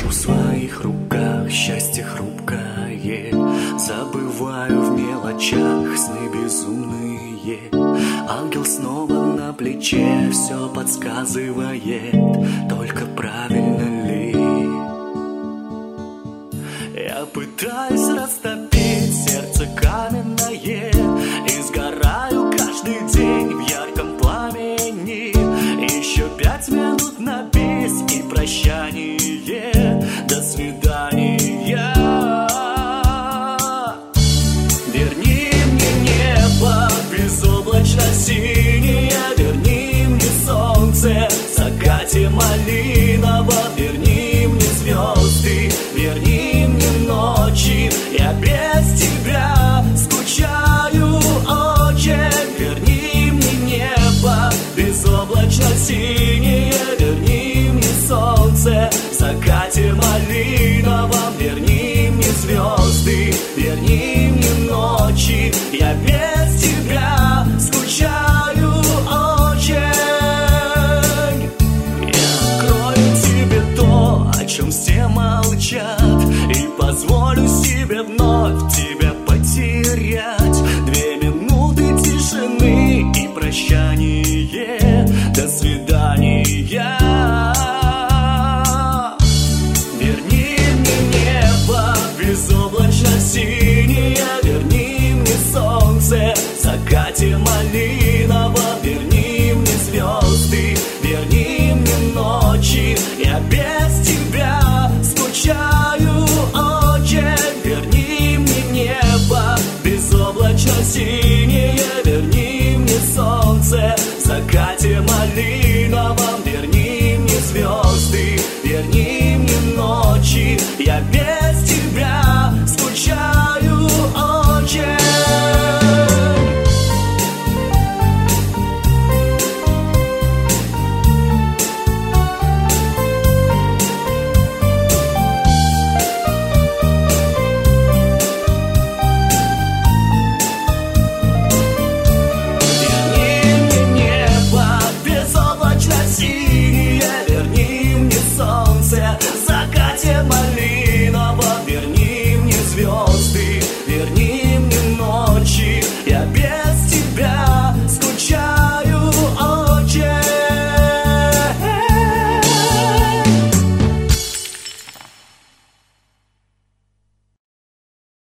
Держу в своих руках счастье хрупкое, забываю в мелочах сны безумные. Ангел снова на плече все подсказывает, только правильно ли? Я пытаюсь растопить сердце каменное и сгораю каждый день в ярком пламени. Еще 5 минут на бис и прощание. До свидания. Верни мне небо безоблачно-синее, верни мне солнце в закате малиново, верни мне звезды, верни мне ночи. Я без тебя скучаю очень. Верни мне небо безоблачно-синее, верни мне солнце в закате малиновом, верни мне звезды, верни мне ночи. Я без тебя скучаю очень. Я открою тебе то, о чем все молчат, и позволю себе вновь тебя потерять. 2 минуты тишины и прощание. До свидания. Верни мне небо безоблачно-синее, верни мне солнце в закате малиново, верни мне звезды, верни мне ночи. Я без тебя скучаю очень. Верни мне небо безоблачно-синее, верни мне солнце в закате малиновом, верни мне звезды, верни мне ночи. Я без тебя скучаю.